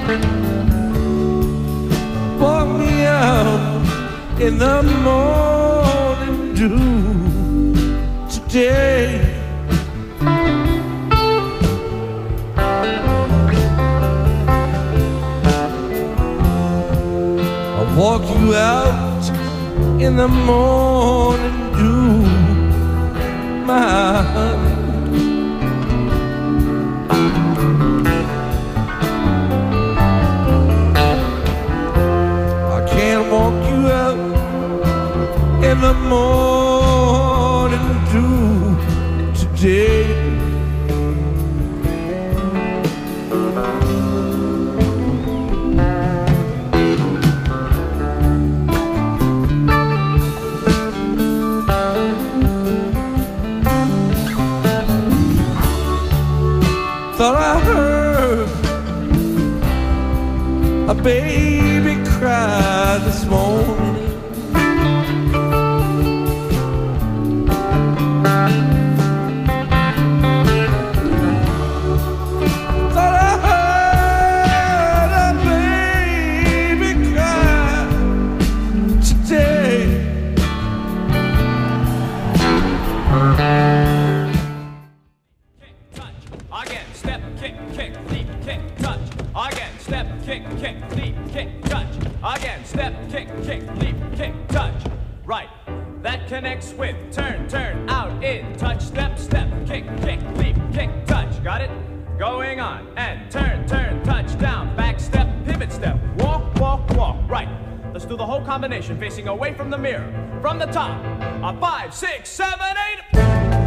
Walk me out in the morning dew today. I'll walk you out in the morning dew, my honey. Walk you out in the morning dew today. Thought I heard a baby cry this morning. Thought I heard a baby cry today. Kick, touch, again, step, kick, kick, leap, kick, touch, again, step, kick, kick, leap, kick, touch, again, step, kick, kick, leap, kick, touch. Right, that connects with turn, turn, out, in, touch, step, step, kick, kick, leap, kick, touch. Got it? Going on, and turn, turn, touch, down, back step, pivot step, walk, walk, walk. Right, let's do the whole combination facing away from the mirror. From the top, a 5, 6, 7, 8.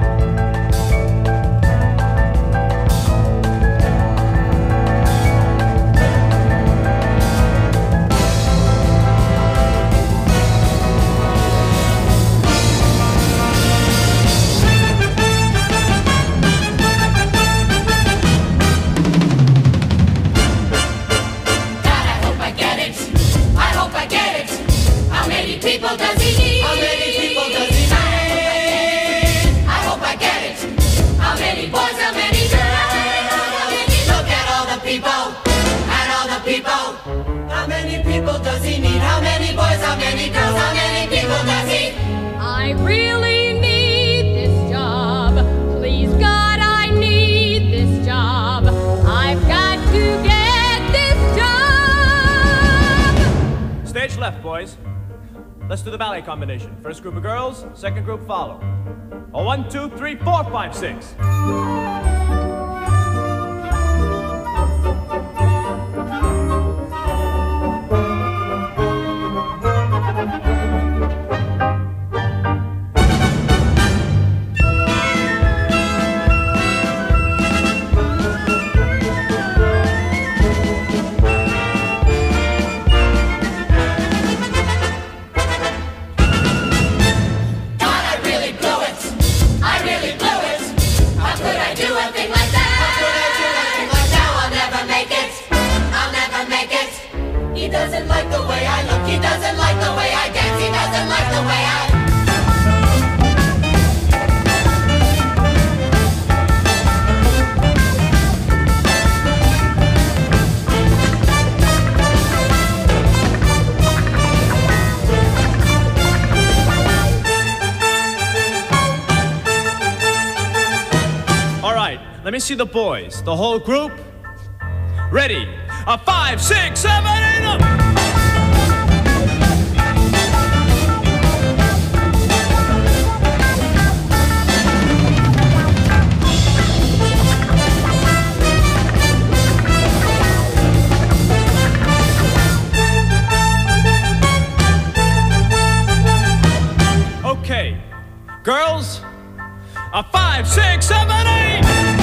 People does he need? How many people does he need? I hope I get it. How many boys, how many girls? Look at all the people, at all the people. How many people does he need? How many boys, how many girls? How many people does he? I really need this job. Please God, I need this job. I've got to get this job. Stage left, boys. Let's do the ballet combination. First group of girls, second group follow. A 1, 2, 3, 4, 5, 6. He doesn't like the way I look, he doesn't like the way I dance, he doesn't like the way I... All right, let me see the boys. The whole group. Ready? A 5, 6, 7, 8, up! Okay, girls, a 5, 6, 7, 8!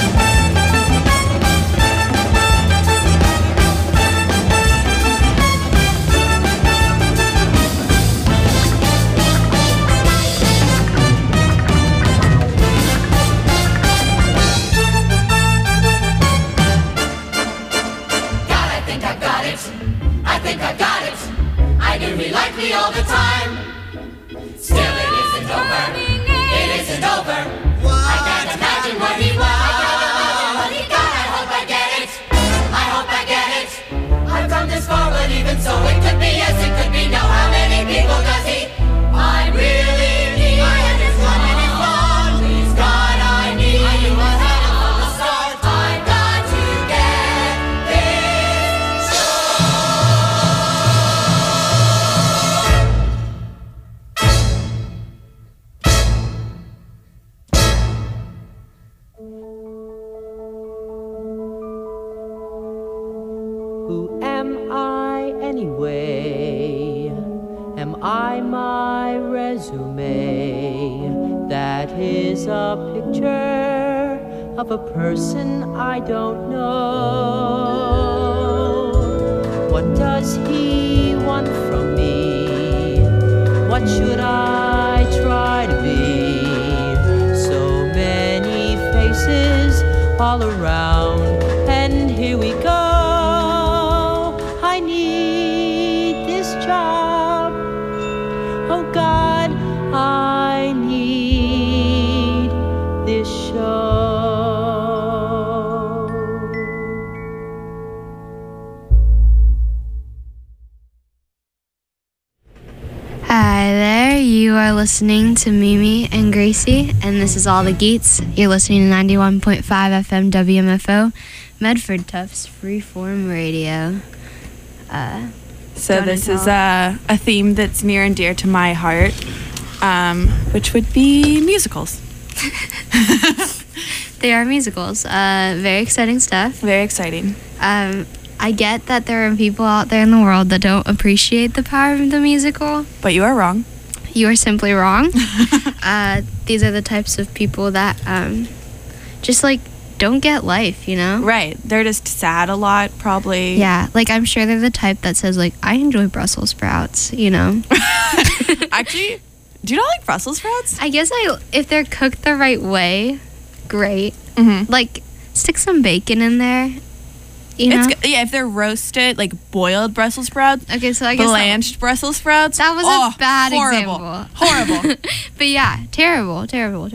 all the time. Still it isn't over. It isn't over. I can't imagine what he was. I hope I get it. I hope I get it. even so. It could be yes, it could be no. How many people does he? I really need. My head is gone and it's gone. Please God, I need. I knew I had it from the start. I've got to get this Who am I anyway? Am I my resume? That is a picture of a person I don't know. What does he want from me? What should I try to be? So many faces all around, and here we go. I need this job. Oh God, I need this show. Hi there, you are listening to Mimi and Gracie, and this is All the Geets. You're listening to 91.5 FM WMFO, Medford Tufts Freeform Radio. So this is a theme that's near and dear to my heart, which would be musicals. They are musicals. Very exciting stuff. Very exciting. I get that there are people out there in the world that don't appreciate the power of the musical. But you are wrong. You are simply wrong. These are the types of people that just like don't get life, you know? Right. They're just sad a lot, probably. Yeah, like I'm sure they're the type that says like, I enjoy Brussels sprouts, you know? Actually, do you not like Brussels sprouts? I guess if they're cooked the right way, great. Mm-hmm. Like, stick some bacon in there, you know? Yeah, if they're roasted, like boiled Brussels sprouts. Okay, so I guess blanched Brussels sprouts. that was a bad horrible. example. Horrible. But yeah, terrible.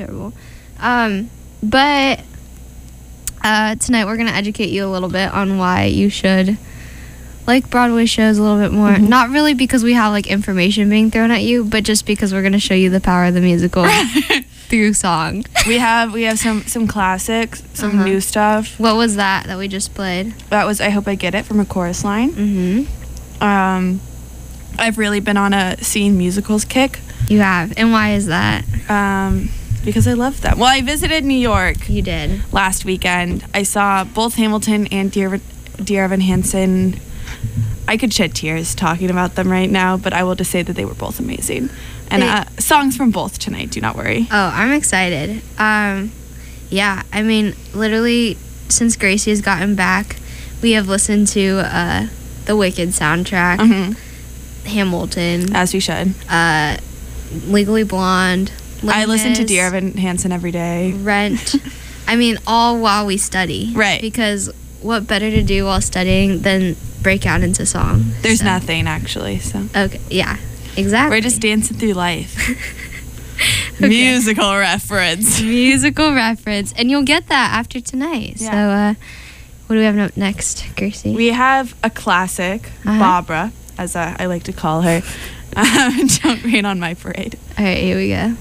But tonight we're going to educate you a little bit on why you should like Broadway shows a little bit more. Mm-hmm. Not really because we have like information being thrown at you, but just because we're going to show you the power of the musical through song. We have some classics, some new stuff. What was that we just played? That was I Hope I Get It from A Chorus Line. Mm-hmm. I've really been on a seeing musicals kick. You have. And why is that? Because I love them. Well, I visited New York You did. last weekend. I saw both Hamilton and Dear Evan Hansen. I could shed tears talking about them right now, but I will just say that they were both amazing. And songs from both tonight, do not worry. Oh, I'm excited. Yeah, I mean, literally, since Gracie has gotten back, we have listened to the Wicked soundtrack, Mm-hmm. Hamilton, As we should. Legally Blonde. I listen to Les Dear Evan Hansen every day. Rent. I mean, all while we study. Right. Because what better to do while studying than break out into song? There's So- nothing, actually. So Okay, yeah, exactly. we're just dancing through life. Okay. Musical reference. Musical reference. And you'll get that after tonight. Yeah. So, what do we have up next, Gracie? We have a classic, Barbara, as I like to call her. Don't Rain on My Parade. All right, here we go.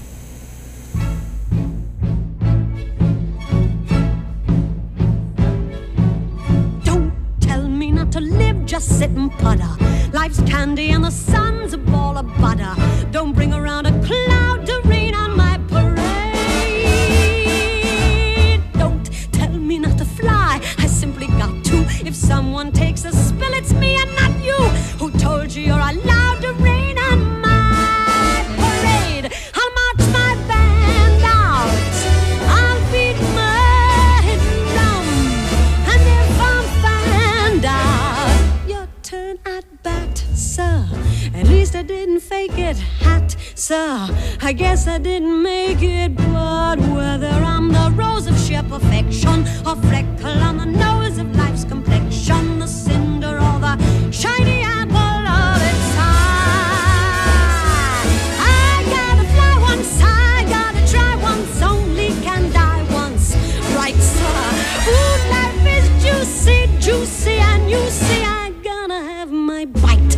Don't tell me not to live, just sit and putter. Life's candy and the sun's a ball of butter. Don't bring around a cloud to rain on my parade. Don't tell me not to fly, I simply got to. If someone takes a spill, it's me and not you. Who told you you're allowed to rain on my parade? I'll march my band out, I'll beat my drum, and if I'm found out, your turn at bat, sir. At least I didn't fake it, hat, sir. I guess I didn't make it, but whether I'm the rose of sheer perfection or freckle on the nose of life's complexion, the cinder or the shiny apple of its eye, I gotta fly once, I gotta try once, only can die once, right, sir? Ooh, life is juicy, juicy, and you see I gonna have my bite.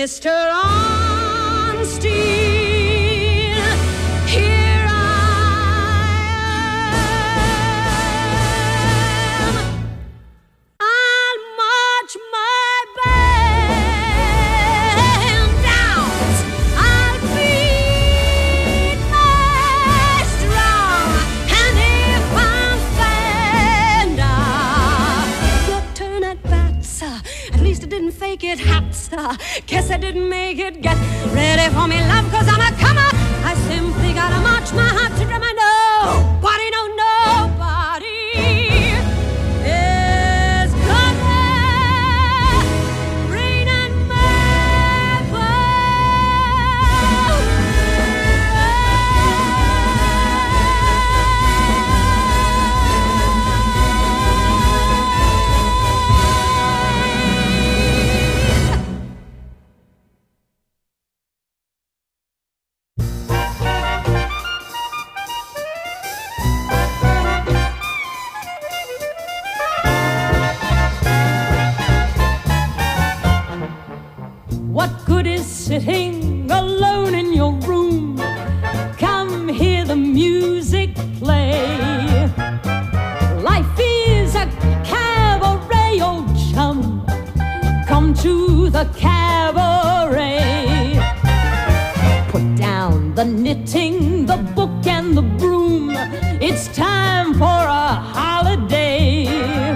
Mr. Ornstein, here I am. I'll march my band out. I'll beat my drum, and if I'm found out, your turn at bats. At least I didn't fake it, hats. Guess I didn't make it. Get ready for me, love, 'cause I'm a comer. I simply gotta march my heart to drum. I know nobody, no nobody is gonna rain on my What good is sitting alone in your room? Come hear the music play. Life is a cabaret, old chum. Come to the cabaret. Put down the knitting, the book and the broom. It's time for a holiday.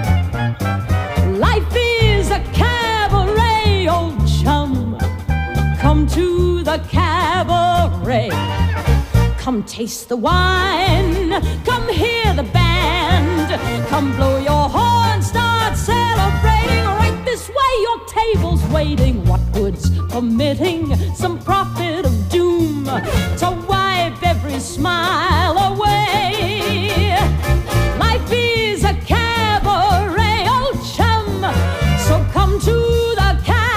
Life is a cabaret, old chum. Come to the cabaret. Come taste the wine. Come hear the band. Come blow your horn. Start celebrating. Right this way, your table's waiting. What good's permitting some prophet of doom to wipe every smile away? Life is a cabaret, old chum. So come to the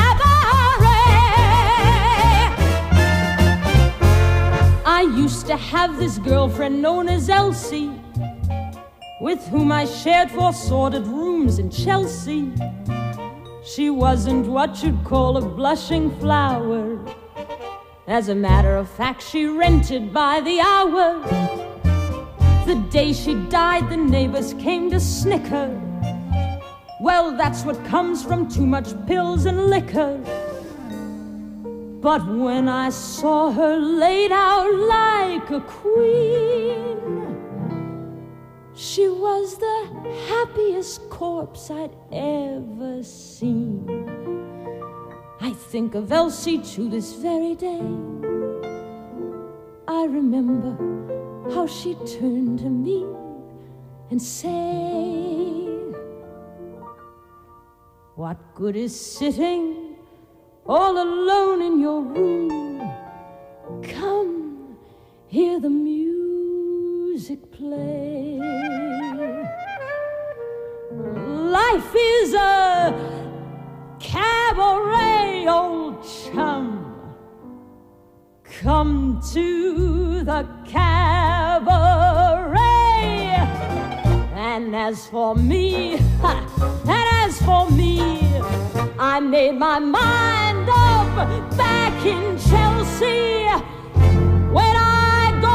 cabaret. I used to have this girlfriend known as Elsie, with whom I shared 4 sordid rooms in Chelsea. She wasn't what you'd call a blushing flower. As a matter of fact, she rented by the hour. The day she died, the neighbors came to snicker. Well, that's what comes from too much pills and liquor. But when I saw her laid out like a queen, she was the happiest corpse I'd ever seen. I think of Elsie to this very day. I remember how she turned to me and said, what good is sitting all alone in your room? Come, hear the music play. Life is a cabaret, old chum. Come to the cabaret. And as for me, I made my mind up back in Chelsea. When I go,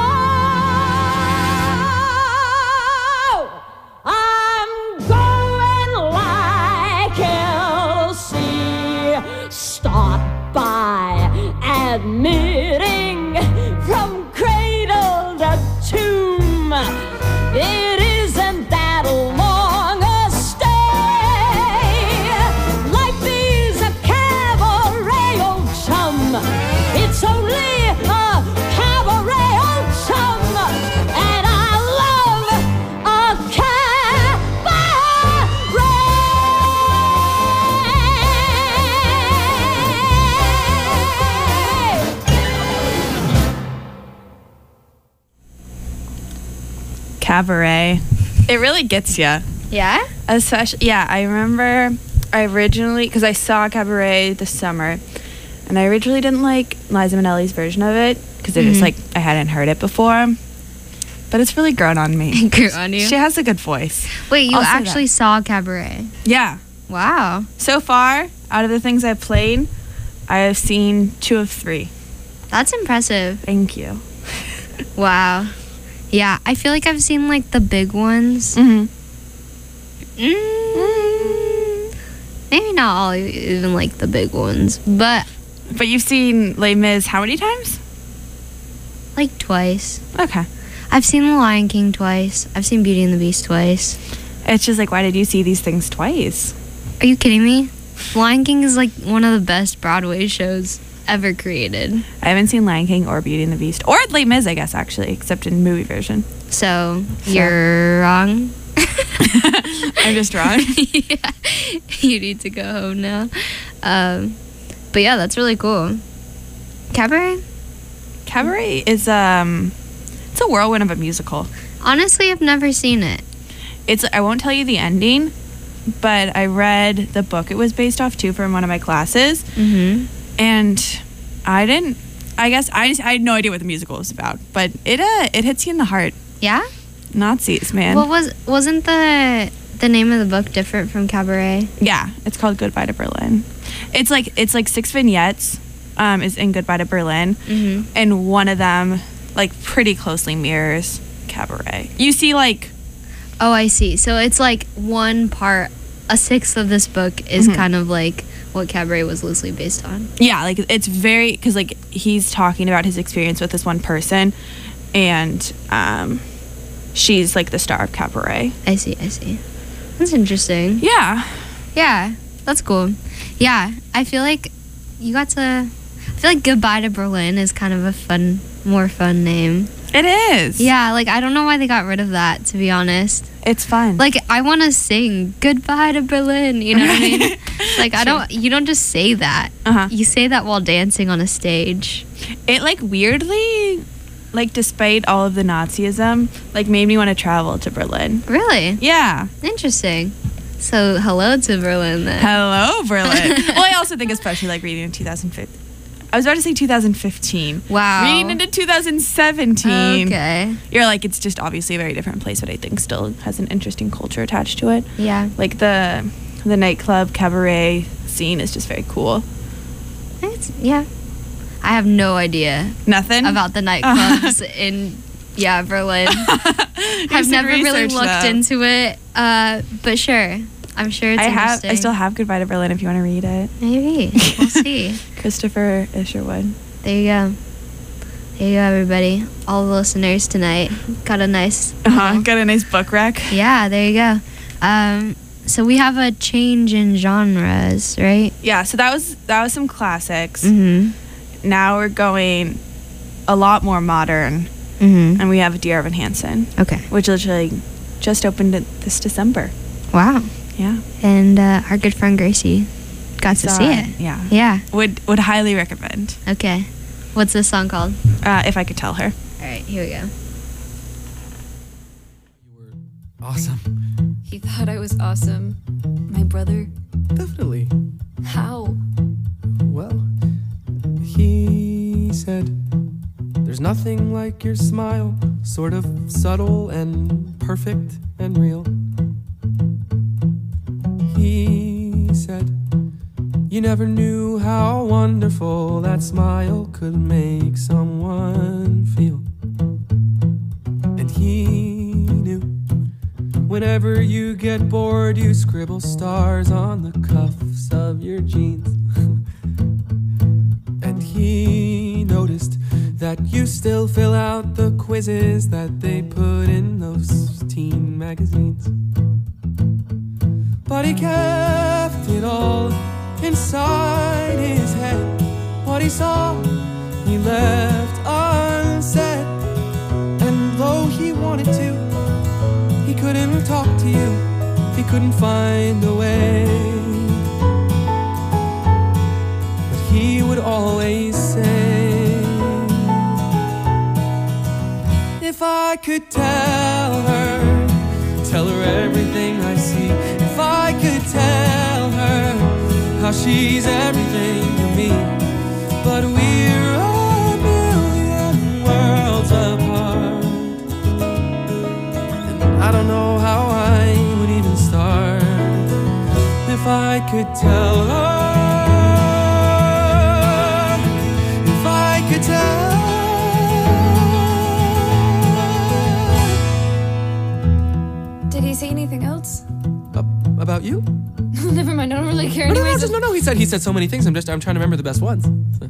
I'm going like Elsie. Start by admitting from cradle to tomb, it isn't that long a stay. Life is a cabaret, old chum. It's only a cabaret, old chum. And I love a Cabaret. It really gets you. Yeah? Especially, yeah, I remember I originally, because I saw Cabaret this summer, and I originally didn't like Liza Minnelli's version of it, because it was like, I hadn't heard it before. But it's really grown on me. It grew on you? She has a good voice. Wait, you I'll say actually that. saw Cabaret? Yeah. Wow. So far, out of the things I've played, I have seen 2 of 3. That's impressive. Thank you. Wow. Yeah, I feel like I've seen like the big ones. Mm-hmm. Maybe not all even like the big ones, but But you've seen Les Mis how many times? like twice. Okay. I've seen The Lion King twice. I've seen Beauty and the Beast twice. It's just like, why did you see these things twice? Are you kidding me? Lion King is like one of the best Broadway shows ever created. I haven't seen Lion King or Beauty and the Beast. Or Les Mis, I guess, actually, except in movie version. So you're wrong. I'm just wrong. Yeah. You need to go home now. But yeah, that's really cool. Cabaret? Cabaret is it's a whirlwind of a musical. Honestly, I've never seen it. I won't tell you the ending, but I read the book it was based off too from one of my classes. Mm-hmm. And I had no idea what the musical was about, but it hits you in the heart. Yeah? Nazis, man. Wasn't the name of the book different from Cabaret? Yeah, it's called Goodbye to Berlin. It's like 6 vignettes is in Goodbye to Berlin, Mm-hmm. and one of them like pretty closely mirrors Cabaret. You see like, Oh, I see. So it's like one part, a sixth of this book is kind of like what Cabaret was loosely based on. yeah, like it's very, because like he's talking about his experience with this one person, and she's like the star of Cabaret. I see. That's interesting. Yeah. Yeah, that's cool. Yeah, I feel like Goodbye to Berlin is kind of a more fun name. It is. Yeah, like I don't know why they got rid of that, to be honest. It's fun. Like I want to sing Goodbye to Berlin, you know what I mean? Like you don't just say that. Uh-huh. You say that while dancing on a stage. It like weirdly, like despite all of the Nazism, like made me want to travel to Berlin. Really? Yeah. Interesting. So hello to Berlin then. Hello, Berlin. Well, I also think especially like reading in 2015. I was about to say 2015. Wow. Reading into 2017. Okay. You're like, it's just obviously a very different place, but I think still has an interesting culture attached to it. Yeah. Like the nightclub cabaret scene is just very cool. Yeah. I have no idea Nothing about the nightclubs in Berlin. I've never really looked into it, but sure. I'm sure it's interesting. I still have Goodbye to Berlin if you want to read it. Maybe. We'll see. Christopher Isherwood. There you go. There you go, everybody. All the listeners tonight got a nice... Got a nice book rack. Yeah, there you go. So we have a change in genres, right? Yeah, so that was some classics. Mm-hmm. Now we're going a lot more modern, Mm-hmm. and we have Dear Evan Hansen. Okay. Which literally just opened this December. Wow. Yeah. And our good friend Gracie got to see it. Yeah. Yeah. Would highly recommend. Okay. What's this song called? If I Could Tell Her. All right, here we go. You were awesome. He thought I was awesome. My brother. Definitely. How? Well, he said, there's nothing like your smile, sort of subtle and perfect and real. He said, you never knew how wonderful that smile could make someone feel. And he knew, whenever you get bored, you scribble stars on the cuffs of your jeans. And he noticed that you still fill out the quizzes that they put in those teen magazines. But he kept it all inside his head. What he saw, he left unsaid. And though he wanted to, he couldn't talk to you. He couldn't find a way. But he would always say, if I could tell her everything I see. If I could tell her how she's everything to me. But we're a million worlds apart, and I don't know how I would even start. If I could tell her about you? Never mind, I don't really care. No, Anyways, no, he said so many things. I'm trying to remember the best ones. So,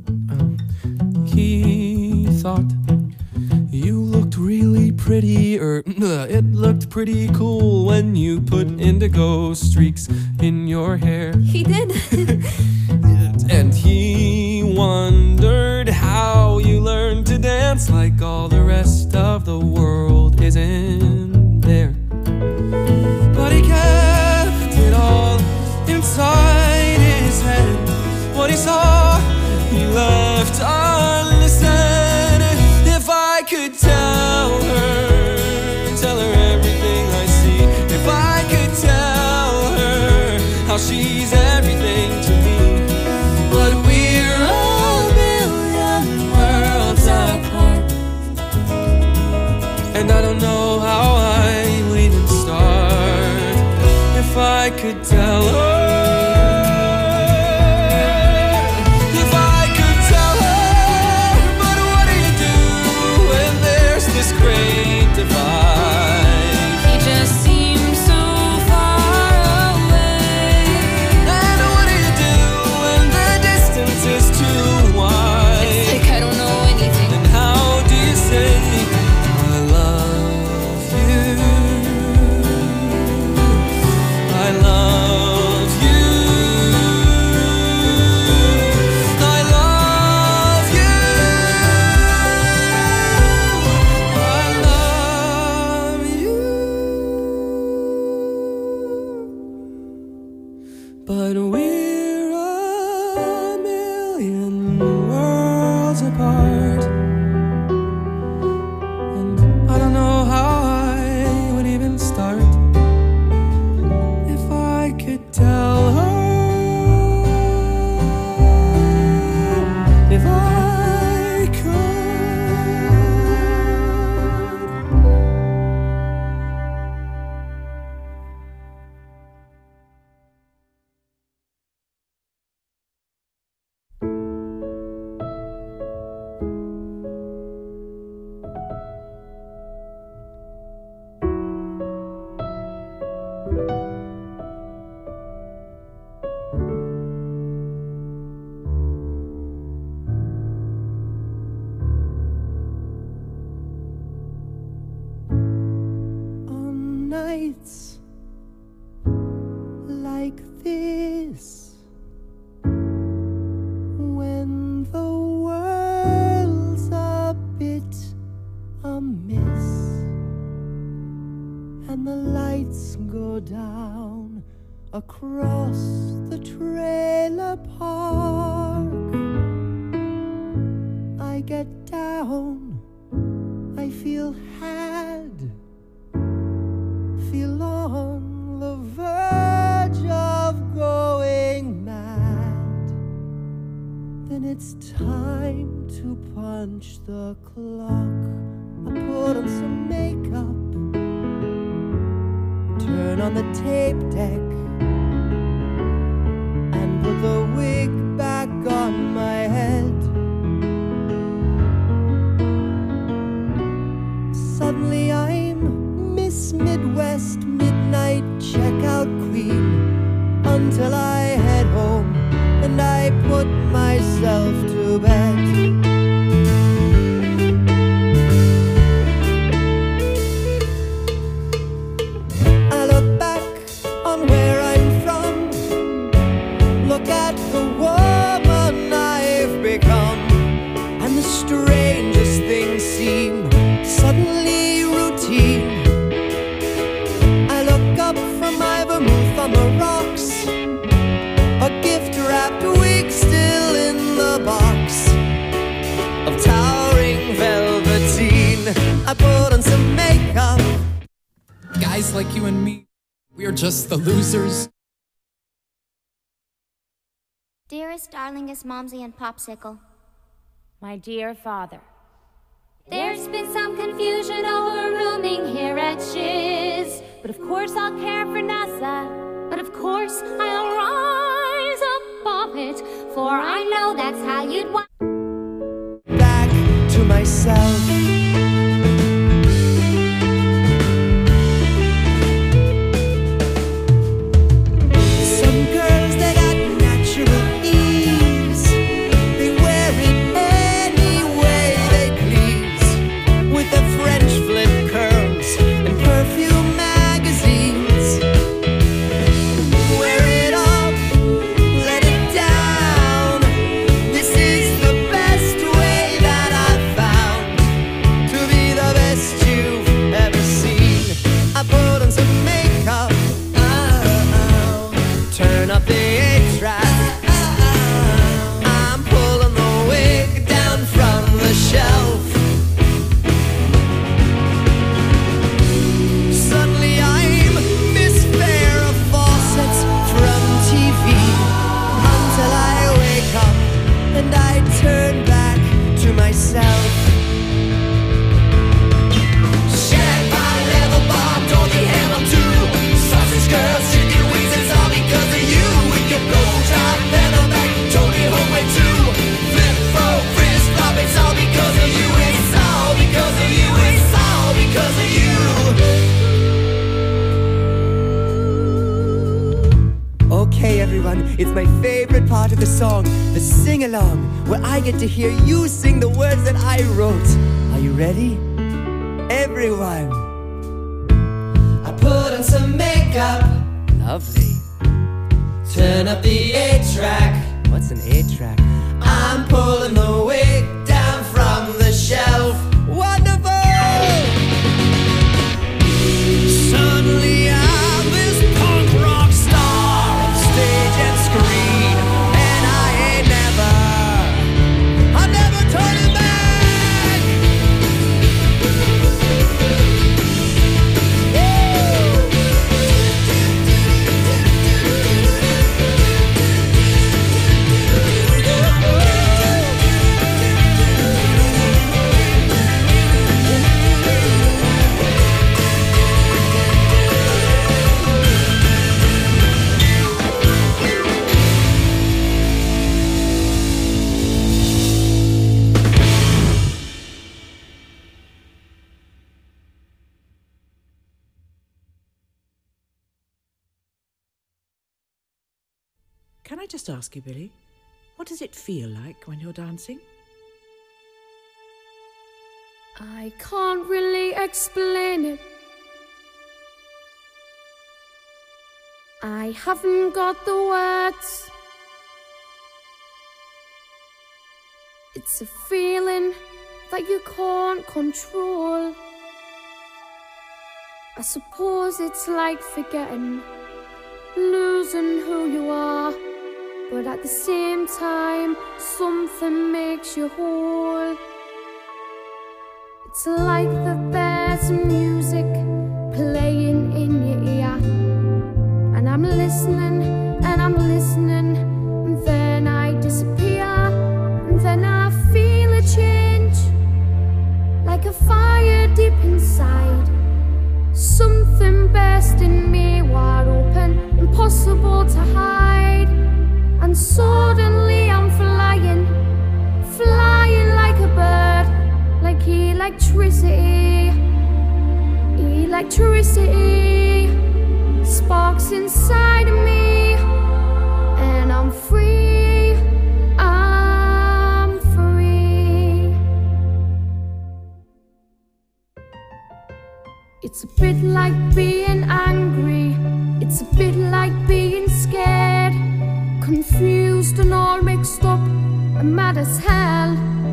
he thought you looked really pretty, or it looked pretty cool when you put indigo streaks in your hair. he did. And he wondered how you learned to dance like all the rest of the world isn't there. But he kept it all inside his head. What he saw, he left unlistened. If I could tell her everything I see. If I could tell her how she's everything to me. But we're a million worlds apart, and I don't know how I would even start if I could tell her. If I could tell her, but what do you do when there's this great divide? He just seems so far away. And what do you do when the distance is too wide? It's like I don't know anything. And how do you say I love you? I love you. I love you. I love you. But we're a million worlds apart, and I don't know how I would even start if I could tell her. If I could. On nights like this, when the world's a bit amiss and the lights go down across the trailer park, I get down, I feel had, feel on the verge of going mad. Then it's time to punch the clock. I put on some makeup, turn on the tape deck, and put the wig back on my head. Suddenly I'm Miss Midwest Midnight Checkout Queen, until I head home and I put myself to bed. I look back on where I'm from, look at the woman I've become, and the strangest things seem suddenly routine. I look up from my vermouth on the rocks, a gift wrapped wig still in the box of towering velveteen. I put on some makeup. Guys like you and me, we are just the losers. Dearest, darlingest Momsy and Popsicle. My dear father. There's been some confusion over rooming here at Shiz. But of course I'll care for NASA. But of course I'll rise above it, for I know that's how you'd want. Back to myself. Turn up the 8-track. I'm pulling the wig down from the shelf. Suddenly I'm Miss Farrah Fawcett from TV, until I wake up and I turn back to myself. Shag pie, leather bomb, Dorothy Hammer too. Sausage girl, chicken wings, it's all because of you. With your blowjob, featherback, Tony Homeway too. Flip, fro, frizz, flop, it's all because of you. It's all because of you. It's all because of you. Okay, everyone, it's my favorite part of the song, the sing-along, where I get to hear you sing the words that I wrote. Are you ready? Everyone. I put on some makeup. Lovely. Turn up the 8-track. What's an 8-track? I'm pulling the wig down from the shelf. Wonderful! Suddenly I'm this punk rock star on stage and screen, and I'm never turning back. Can I just ask you, Billy, what does it feel like when you're dancing? I can't really explain it. I haven't got the words. It's a feeling that you can't control. I suppose it's like forgetting, losing who you are, but at the same time, something makes you whole. It's like that there's music playing in your ear, and I'm listening, and then I disappear, and then I feel a change, like a fire deep inside. Something burst in me wide open, impossible to hide. And suddenly I'm flying like a bird, like electricity. Electricity sparks inside of me, and I'm free, I'm free. It's a bit like being angry, it's a bit like being scared, confused and all mixed up and mad as hell.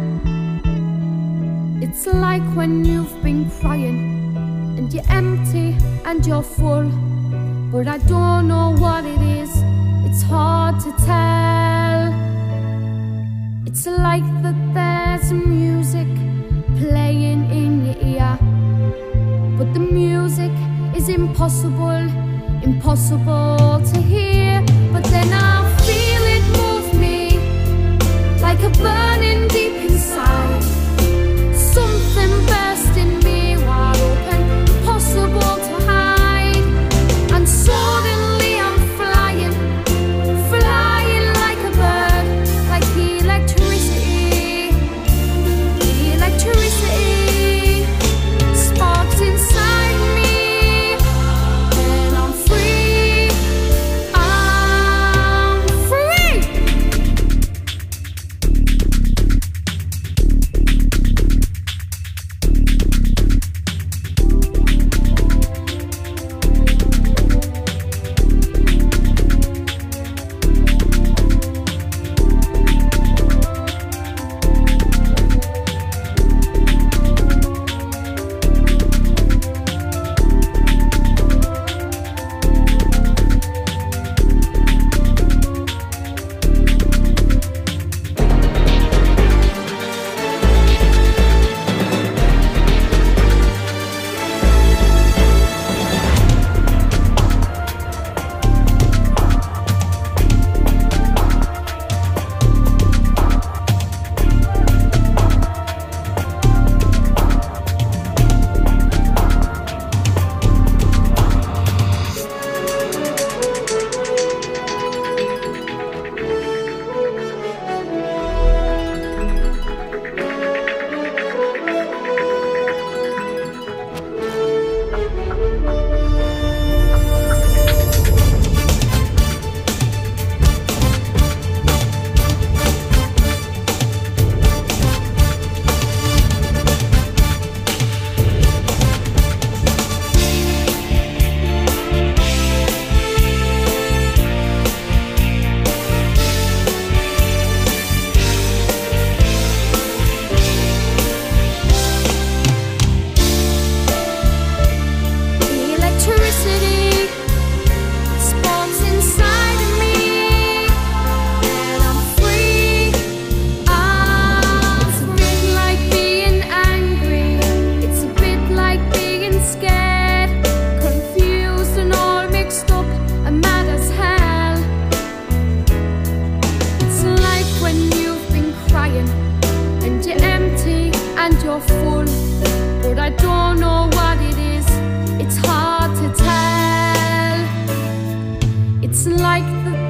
It's like when you've been crying and you're empty and you're full, but I don't know what it is, it's hard to tell. It's like that there's music playing in your ear, but the music is impossible to hear. But then I feel it move me, like a burning deep inside. Something burst in me wide open, impossible to hide. And suddenly I'm flying like a bird, like electricity. Electricity sparks inside me, and I'm free,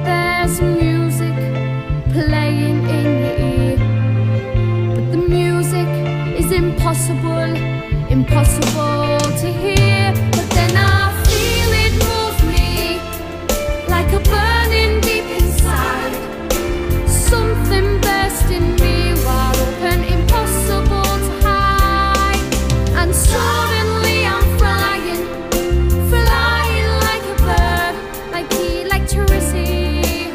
there's music playing in your ear, but the music is impossible to hear. But then I feel it move me like a burning deep inside. Something burst in me wide open, impossible to hide. And suddenly I'm flying like a bird, like electricity.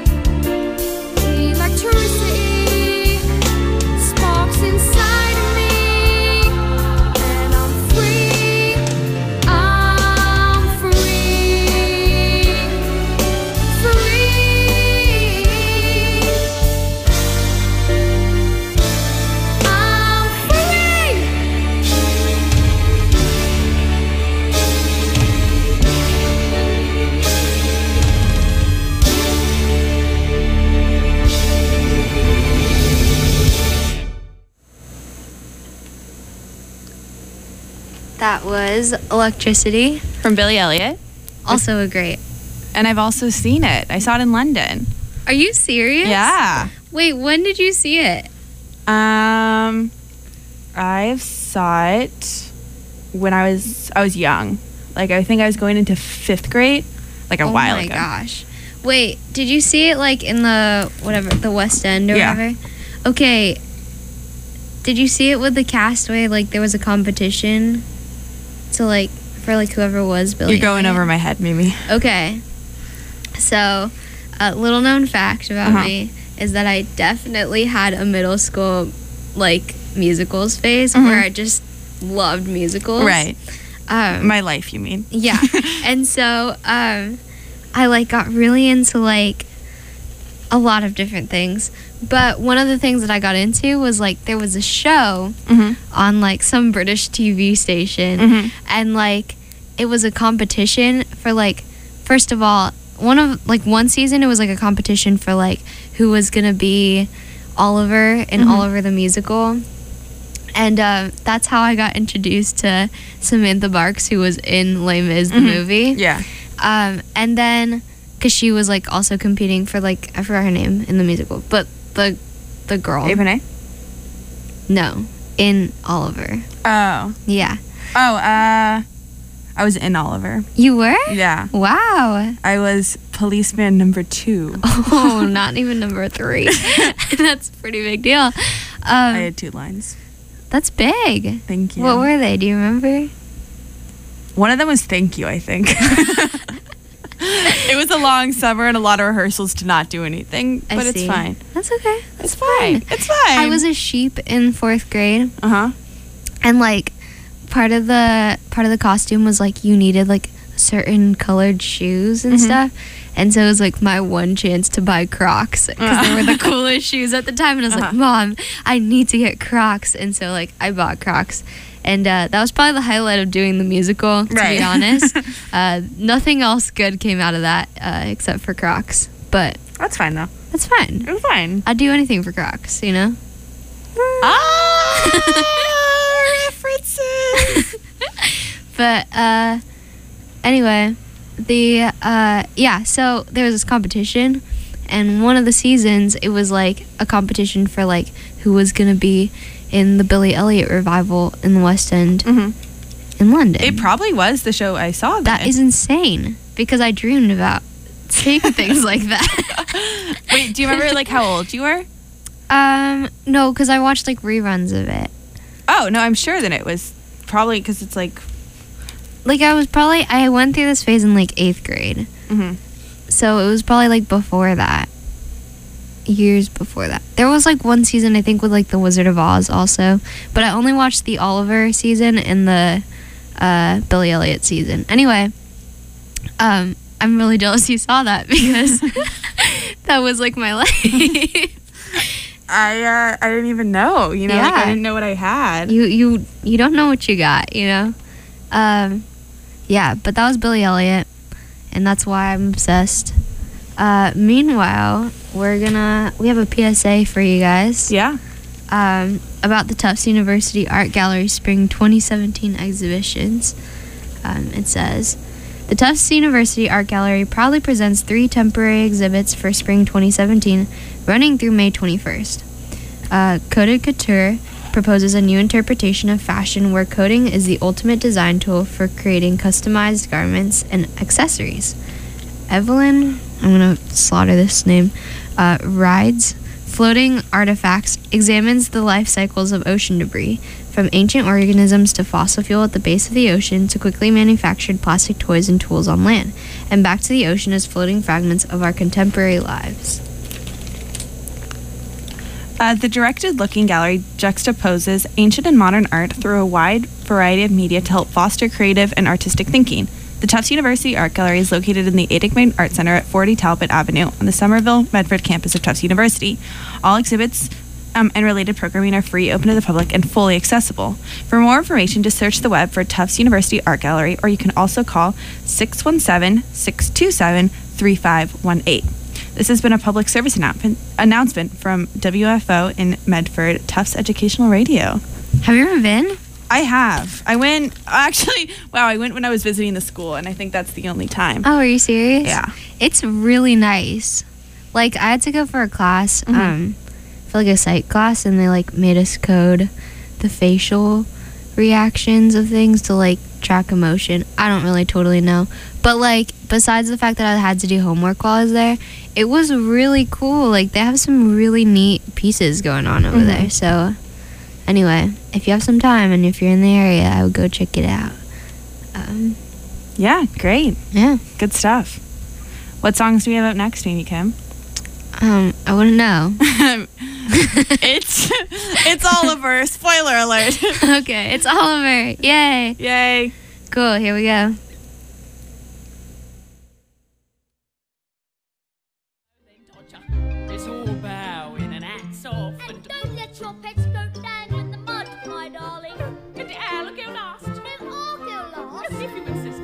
Electricity sparks inside of me, and I'm free. I'm free, free. I'm free. That was Electricity from Billy Elliot. Also a great. And I've also seen it. I saw it in London. Are you serious? Yeah. Wait, when did you see it? I saw it when I was young. Like, I think I was going into 5th grade, like a while ago. Oh my gosh. Wait, did you see it like in the West End or Yeah. whatever? Okay. Did you see it with the Castaway? Like there was a competition to like for like whoever was Billy. You're going over my head, Mimi. Okay. So, a little known fact about me is that I definitely had a middle school like musicals phase where I just loved musicals. Right. My life, you mean? Yeah. And so I like got really into like a lot of different things. But one of the things that I got into was like there was a show on like some British TV station and like it was a competition for like, first of all, one season it was like a competition for like who was gonna be Oliver in Oliver the Musical. And that's how I got introduced to Samantha Barks, who was in Les Mis, the movie. Yeah. And then, because she was like also competing for like, I forgot her name in the musical, but the girl. Avonay? No, in Oliver. Oh. Yeah. Oh, I was in Oliver. You were? Yeah. Wow. I was policeman number 2. Oh, not even number 3. That's a pretty big deal. I had 2 lines. That's big. Thank you. What were they? Do you remember? One of them was thank you, I think. It was a long summer and a lot of rehearsals to not do anything, but it's fine. That's okay. It's fine. It's fine. I was a sheep in 4th grade. Uh-huh. And like part of the costume was like you needed like certain colored shoes and stuff. And so it was like my one chance to buy Crocs because they were the coolest shoes at the time. And I was like, Mom, I need to get Crocs. And so like I bought Crocs. And that was probably the highlight of doing the musical, to be honest. Nothing else good came out of that except for Crocs. But that's fine though. That's fine. It was fine. I'd do anything for Crocs, you know? References. But anyway, so there was this competition, and one of the seasons it was like a competition for like who was gonna be in the Billy Elliot revival in the West End in London. It probably was the show I saw. That is insane because I dreamed about seeing things like that. Wait, do you remember like how old you were? No, because I watched like reruns of it. Oh no, I'm sure that it was probably because it's like I went through this phase in like 8th grade. So it was probably like before that. Years before that. There was like one season I think with like the Wizard of Oz also, but I only watched the Oliver season and the Billy Elliot season. Anyway, I'm really jealous you saw that because that was like my life. I didn't even know, you know, like I didn't know what I had. You don't know what you got, you know. Yeah, but that was Billy Elliot, and that's why I'm obsessed. Meanwhile, we have a PSA for you guys. Yeah. About the Tufts University Art Gallery Spring 2017 exhibitions. It says, The Tufts University Art Gallery proudly presents 3 temporary exhibits for spring 2017, running through May 21st. Coded Couture proposes a new interpretation of fashion where coding is the ultimate design tool for creating customized garments and accessories. Evelyn, I'm going to slaughter this name, Rides Floating Artifacts examines the life cycles of ocean debris, from ancient organisms to fossil fuel at the base of the ocean to quickly manufactured plastic toys and tools on land, and back to the ocean as floating fragments of our contemporary lives. The directed-looking gallery juxtaposes ancient and modern art through a wide variety of media to help foster creative and artistic thinking. The Tufts University Art Gallery is located in the Adigman Art Center at 40 Talbot Avenue on the Somerville Medford campus of Tufts University. All exhibits and related programming are free, open to the public, and fully accessible. For more information, just search the web for Tufts University Art Gallery, or you can also call 617-627-3518. This has been a public service announcement from WFO in Medford, Tufts Educational Radio. Have you ever been? I have. I went when I was visiting the school, and I think that's the only time. Oh, are you serious? Yeah. It's really nice. Like, I had to go for a class, for like a psych class, and they like made us code the facial reactions of things to like track emotion. I don't really totally know. But like, besides the fact that I had to do homework while I was there, it was really cool. Like, they have some really neat pieces going on over there. So anyway, if you have some time and if you're in the area, I would go check it out. Yeah, great. Yeah. Good stuff. What songs do we have up next, Amy Kim? I wouldn't know. It's Oliver. Spoiler alert. Okay, it's Oliver. Yay. Yay. Cool, here we go. It's all bowing and hats off. And don't let your pets go down in the mud, my darling. And I'll go last. And I'll go last. If you insist.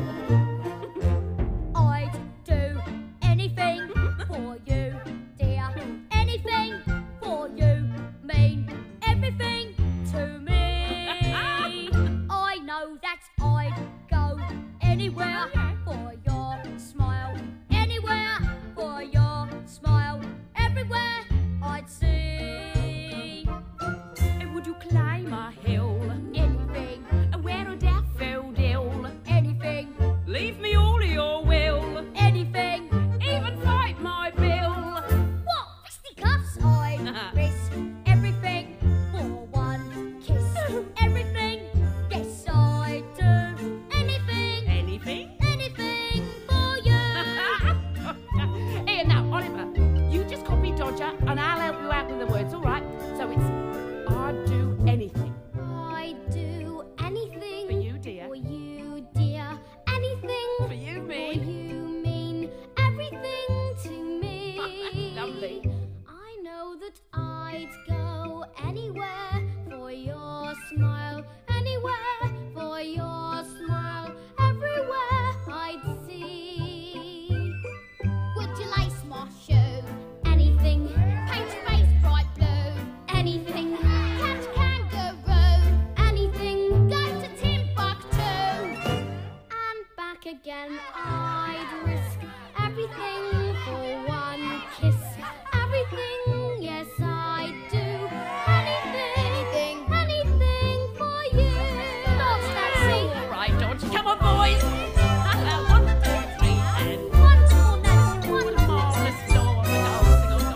I'd do anything for you, dear. Anything for you. Mean everything to me. I know that I'd go anywhere for your smile. Anywhere for your smile. Everywhere I'd see. And would you climb a hill? Anything. And wear a daffodil? Anything. Leave me all your will? Anything. Even fight my bill? What? Fisticuffs? I'd risk everything for one kiss. Everything. Yes, I'd do anything. Anything? Anything for you. Here now, Oliver, you just copy Dodger and I'll help you out with the words, alright? So it's I'd do anything. I'd do anything For you, dear. for you, dear. Anything For you, for me. you mean everything to me. Lovely. I know that I'd go anywhere for your smile. Anywhere for your smile. Everywhere I'd see. Would you lace my shoe? Anything. Paint your face bright blue. Anything. Catch kangaroo. Anything. Go to Timbuktu. And back again. I'd risk everything for one kiss. Everything, yes, I'd do anything. Anything for you. Dogs, Nancy. Alright, Dodge. Come on, boys. 1, 2, 3, and Wonderful, Nancy. what a Wonderful. marvellous door for dancing on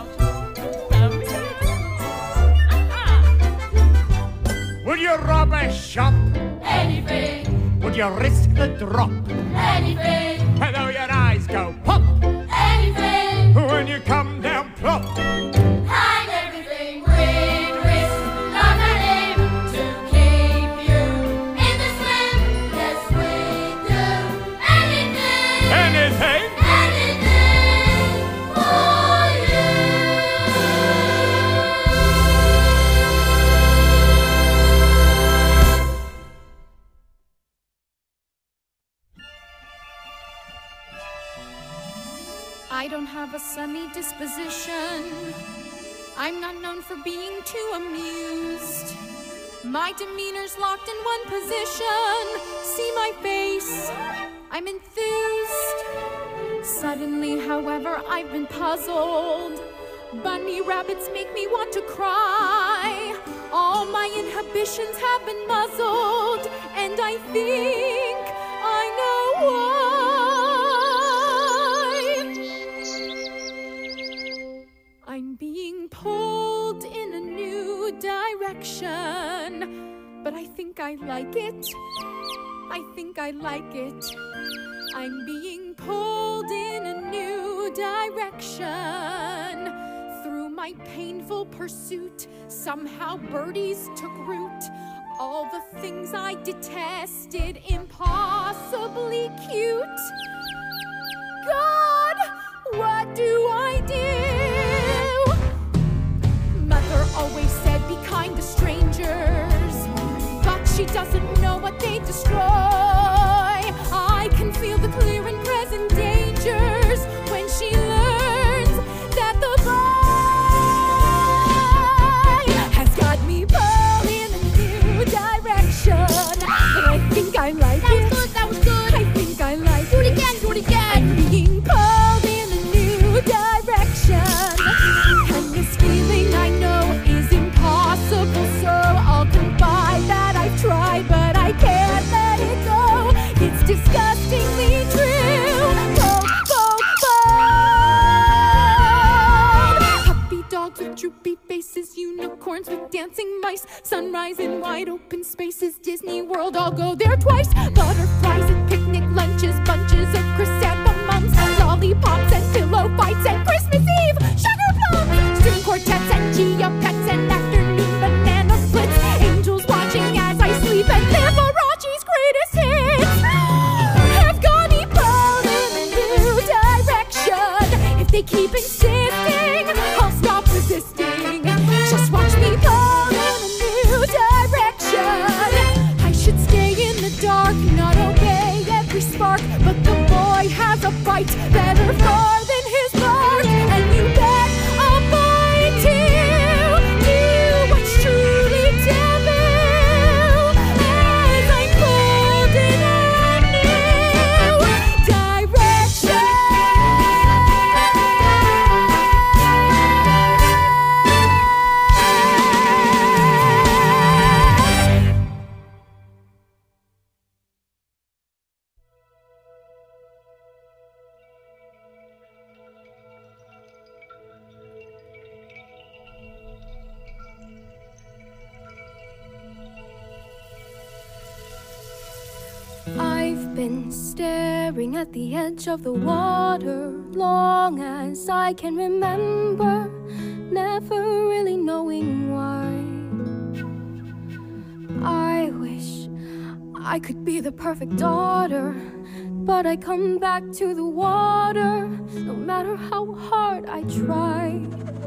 Dodger. Would you rob a shop? Anything. Would you risk the drop? Anything. Though your eyes go pop Anything. when you come down plop. And everything we'd risk. Love and him to keep you in the swim. Yes, we do. Anything. Anything? Anything for you. I don't have a sunny disposition. I'm not known for being too amused. My demeanor's locked in one position. See my face? I'm enthused. Suddenly, however, I've been puzzled. Bunny rabbits make me want to cry. All my inhibitions have been muzzled, and I think I know why. I'm being pulled in a new direction, but I think I like it. I think I like it. I'm being pulled in a new direction. Through my painful pursuit, somehow birdies took root. All the things I detested, impossibly cute. God, what do I do? Mother always said be kind to strangers, but she doesn't know what they destroy. I can feel the clear and present dangers when she learns that the boy has got me pulled in a new direction. But I think I like it. That was good. I think I like it. Do it again, do it again. I'm being pulled in a new direction. And this feeling I know is impossible, so I'll confide that I've tried, but I can't let it go. It's disgustingly true. Bold, bold, bold. Puppy dogs with droopy faces, unicorns with dancing mice, sunrise in wide open spaces, Disney World, I'll go there twice. Butterflies at picnic lunches, bunches of chrysanthemums, lollipops and pillow fights and Christmas Eve sugar plums, string quartets and geopets and afternoon banana splits, angels watching as I sleep and Liberace's greatest hits have got me pulled in a new direction. If they keep insisting, I'll stop resisting. Just watch me pulled in a new direction. I should stay in the dark, not obey every spark, but the boy has a bite better far than his bark, and you bet I'll bite too. Do what's truly taboo as I'm pulled in a new direction. I've been staring at the edge of the water long as I can remember, never really knowing why. I wish I could be the perfect daughter, but I come back to the water no matter how hard I try.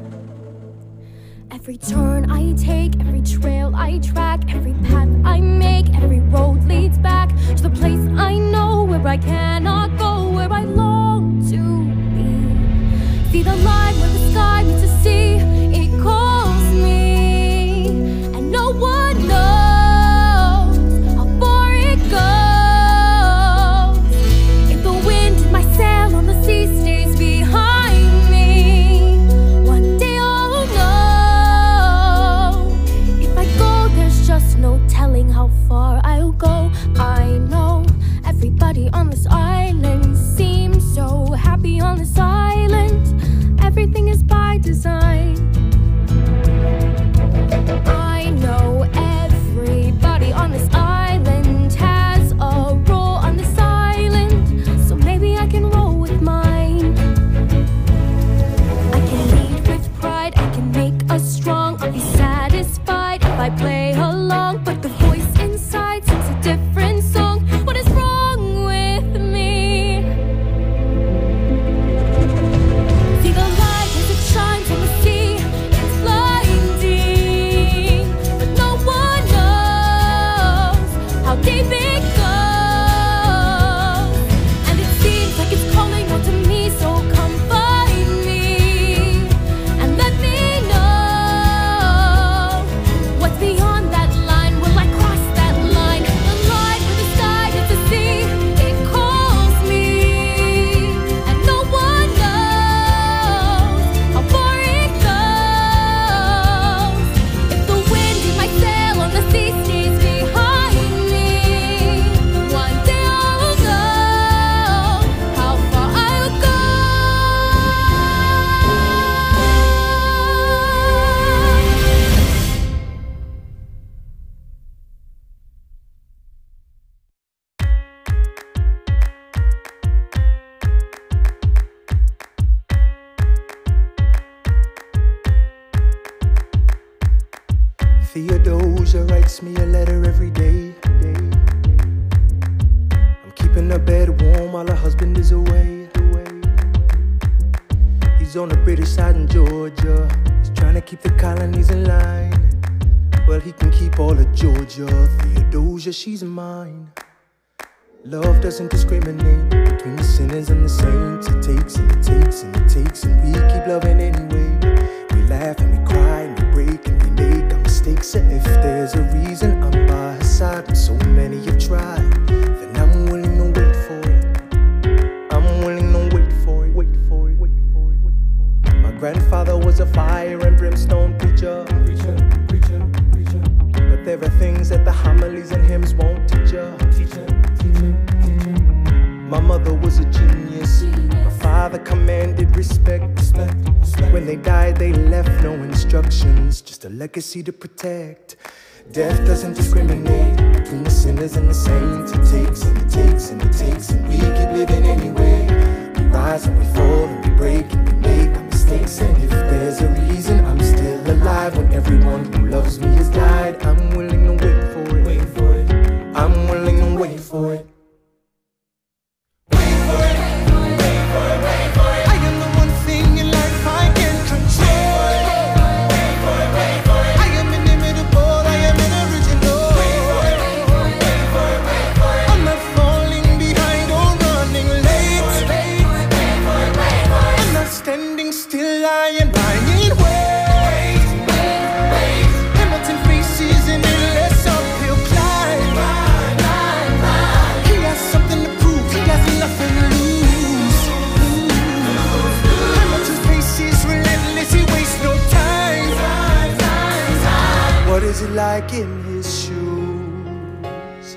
Every turn I take, every trail I track, every path I make, every road leads back to the place I know where I cannot go, where I long to be. See the line where the sky meets the sea, it calls me, and no one knows how far it goes. If the wind in my sail on the sea stays behind me, one day I'll know. If I go, there's just no telling how far I'll go. I know everybody on this island seems so happy on this island. Everything is by design. I know everybody on this island has a role on this island, so maybe I can roll with mine. I can lead with pride, I can make us strong. I'll be satisfied if I play along, but the voice inside sings a different song. What is wrong with me? See the light as it shines on the sea, it's blinding, but no one Theodosia writes me a letter every day. I'm keeping her bed warm while her husband is away. He's on the British side in Georgia. He's trying to keep the colonies in line. Well, he can keep all of Georgia. Theodosia, she's mine. Love doesn't discriminate between the sinners and the saints. It takes and it takes and it takes, and we keep loving anyway. We laugh and we cry and we break and we make our mistakes. And if there's a reason I'm by her side, and so many have tried, then I'm willing to wait for it. I'm willing to wait for it, wait for it, wait for it, wait for it. My grandfather was a fire and brimstone preacher. But there are things that the homilies and hymns won't teach ya. My mother was a genius. My father commanded respect. When they died, they left no instructions, just a legacy to protect. Death doesn't discriminate between the sinners and the saints. It takes and it takes and it takes, and we keep living anyway. We rise and we fall and we break and we make our mistakes. And if there's a reason I'm still alive when everyone who loves me has died, I'm willing to wait for it. Wait for it. I'm willing to wait for it. What is it like in his shoes?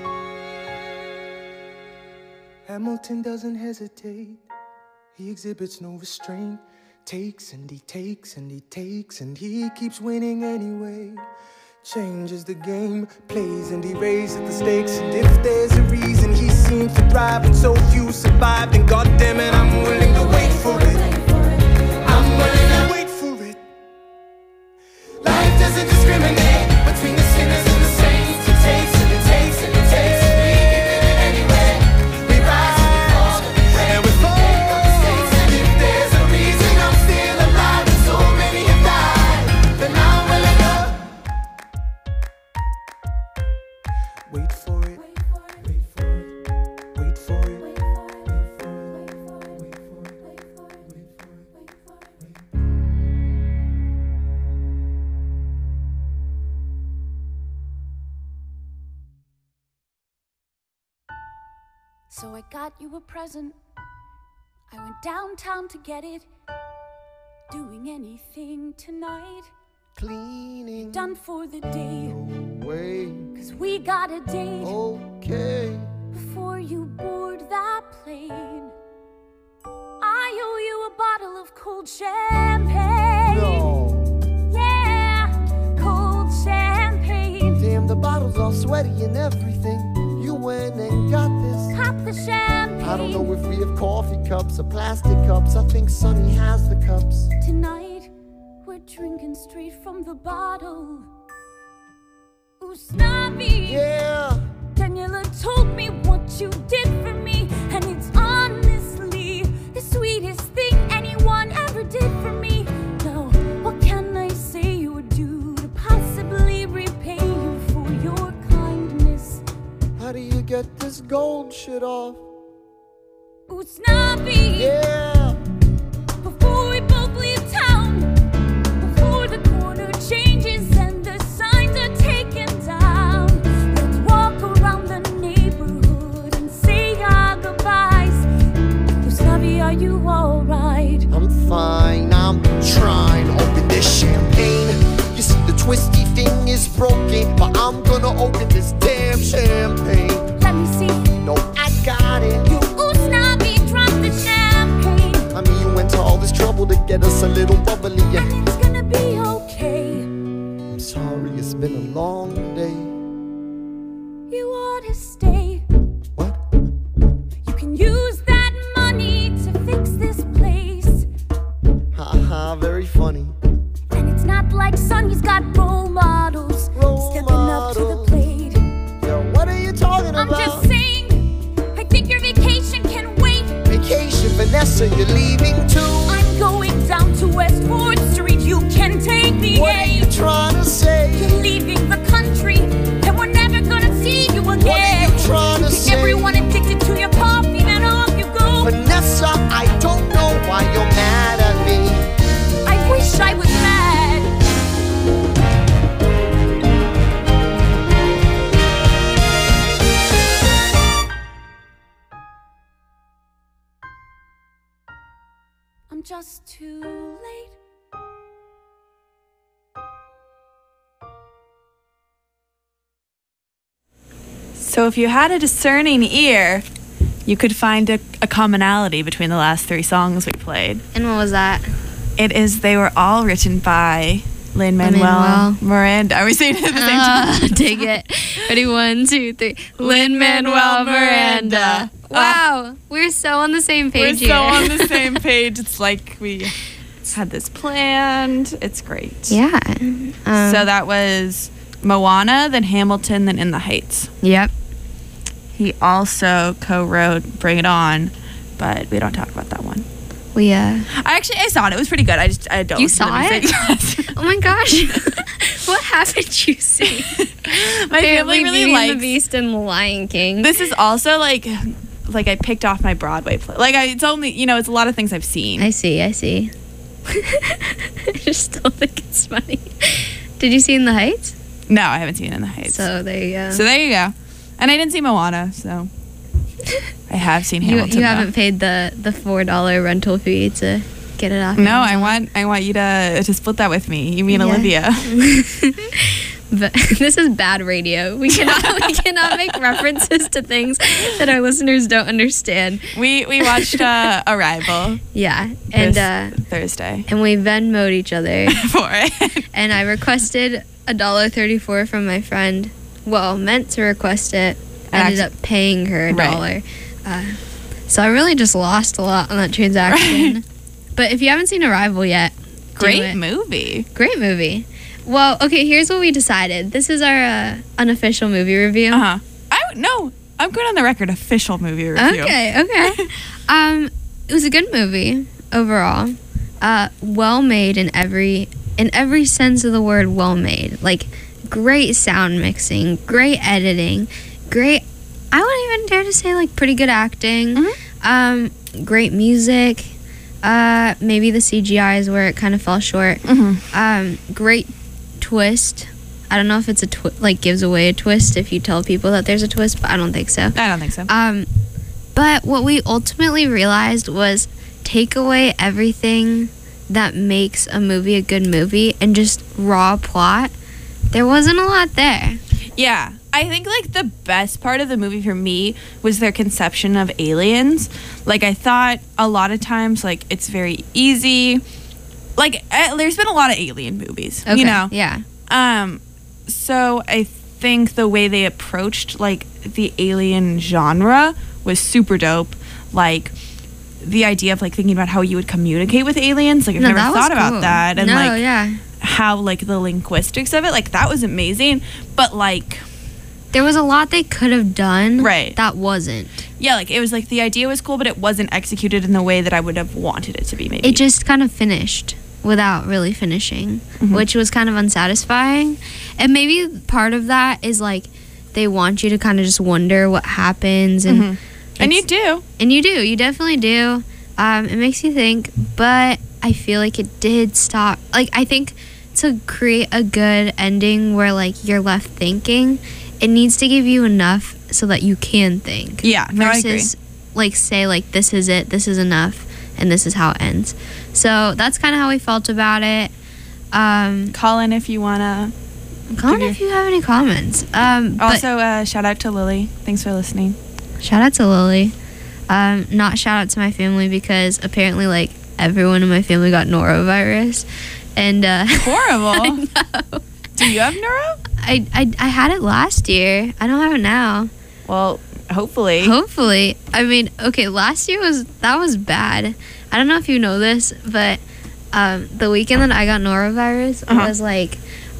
Hamilton doesn't hesitate. He exhibits no restraint. Takes and he takes and he takes, and he keeps winning anyway. Changes the game, plays and he raises the stakes. And if there's a reason he seems to thrive and so few survive, then goddammit, I'm willing to wait for it. I'm willing to wait for it. Life doesn't discriminate between the sinners and the saints. It takes and it takes and it takes, and we keep living anyway. We rise and we fall and we pray and we make our mistakes. And if there's a reason I'm still alive and so many have died, then I'm willing to wait for it. Wait for it. Wait for it. Wait for it. Wait for it. Wait for it. Wait for it. Wait for it. Wait for it. So I got you a present. I went downtown to get it. Doing anything tonight. Cleaning. Done for the day. No way. 'Cause we got a date. Okay. Before you board that plane, I owe you a bottle of cold champagne. No. Yeah, cold champagne. Damn, the bottle's all sweaty and everything. You went and got this. Pop the champagne. I don't know if we have coffee cups or plastic cups. I think Sonny has the cups. Tonight, we're drinking straight from the bottle. Ooh, snobby. Yeah. Daniela told me what you did for me, and it's honestly the sweetest thing anyone ever did for me. Now, what can I say you would do to possibly repay you for your kindness? How do you get this gold shit off? Ooh, snobby. Yeah. Before we both leave town, before the corner changes and the signs are taken down, let's walk around the neighborhood and say our goodbyes. Ooh, snobby, are you alright? I'm fine, I'm trying to open this champagne. You see the twisty thing is broken, but I'm gonna open this damn champagne. Let me see. No, I got it. You, ooh, snobby, drop the champagne. I mean, you went to all this trouble to get us a little bubbly. And it's gonna be okay. I'm sorry, it's been a long day. You ought to stay. What? You can use that money to fix this place. Haha, very funny. And it's not like Son, he's got role models. Stepping up to the plate. Yo, what are you talking I'm about? just saying, I think your vacation can wait. Vacation, Vanessa, you're leaving too. I'm going down to West 4th Street. You can take me. What are you trying to say? You're leaving the country, and we're never gonna see you again. What are you trying to say? Everyone addicted to your coffee, then off you go. Vanessa, I don't know why you're mad at me. I wish I was mad. I'm just too late. So if you had a discerning ear, you could find a commonality between the last 3 songs we played. And what was that? It is they were all written by Lin-Manuel Miranda. Are we saying it at the same time? Dig it. Ready? 1, 2, 3. Lin-Manuel Miranda. Wow. We're so on the same page We're so here. on the same page. It's like we had this planned. It's great. Yeah. So that was Moana, then Hamilton, then In the Heights. Yep. He also co-wrote Bring It On, but we don't talk about that one. I saw it. It was pretty good. I don't. You saw it? Oh my gosh. What haven't you seen? My family really Beauty likes and the Beast and The Lion King. This is also like I picked off my Broadway play. It's only, it's a lot of things I've seen. I see. I just still think it's funny. Did you see In the Heights? No, I haven't seen In the Heights. So there you go. And I didn't see Moana, so I have seen Hamilton. You haven't paid the $4 rental fee to get it off. No, I want you to split that with me. You mean Olivia? But this is bad radio. We cannot make references to things that our listeners don't understand. We watched Arrival. Yeah, and Thursday, and we Venmo'd each other for it. And I requested $1.34 from my friend. Well, meant to request it. Ended up paying her $1. So I really just lost a lot on that transaction. But if you haven't seen Arrival yet, great movie. Great movie. Well, okay, here's what we decided. This is our unofficial movie review. I'm good on the record. Official movie review. Okay. It was a good movie overall. Well made in every sense of the word. Well made. Like great sound mixing, great editing, great. I wouldn't even dare to say like pretty good acting. Mm-hmm. Great music. Maybe the CGI is where it kind of fell short. Mm-hmm. Great twist. I don't know if it's gives away a twist if you tell people that there's a twist, but I don't think so. I don't think so. But what we ultimately realized was take away everything that makes a movie a good movie and just raw plot. There wasn't a lot there. Yeah. I think the best part of the movie for me was their conception of aliens. I thought a lot of times it's very easy. There's been a lot of alien movies, Yeah. So I think the way they approached the alien genre was super dope. The idea of thinking about how you would communicate with aliens. I've never thought about that. And how the linguistics of it, that was amazing. But there was a lot they could have done. Right. That wasn't. Yeah, it was the idea was cool, but it wasn't executed in the way that I would have wanted it to be, maybe. It just kind of finished without really finishing, which was kind of unsatisfying. And maybe part of that is they want you to kind of just wonder what happens. And and you do. And you do. You definitely do. It makes you think, but I feel it did stop. I think to create a good ending where you're left thinking, it needs to give you enough so that you can think. Yeah, no, versus I agree. Say this is it, this is enough, and this is how it ends. So that's kind of how we felt about it. Call in if you wanna. Call in if you have any comments. Also, shout out to Lily. Thanks for listening. Shout out to Lily. Not shout out to my family because apparently everyone in my family got norovirus, and horrible. I know. Do you have neuro? I had it last year. I don't have it now. Well, hopefully. I mean, okay, last year was bad. I don't know if you know this, but the weekend that I got norovirus, I was like,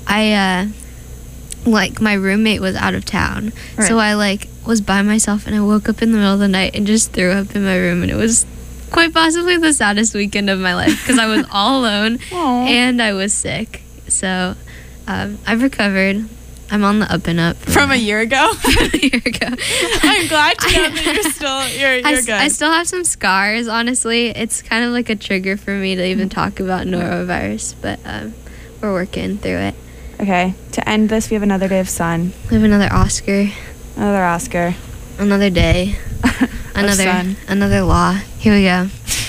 my roommate was out of town. Right. So I was by myself, and I woke up in the middle of the night and just threw up in my room, and it was quite possibly the saddest weekend of my life because I was all alone and I was sick. So I've recovered. I'm on the up and up. From a year ago? A year ago. I'm glad to know that you're still, you're good. I still have some scars, honestly. It's kind of like a trigger for me to even talk about norovirus, but we're working through it. Okay, to end this, we have another day of sun. We have another Oscar. Another Oscar. Another day. Sun. Another law. Here we go.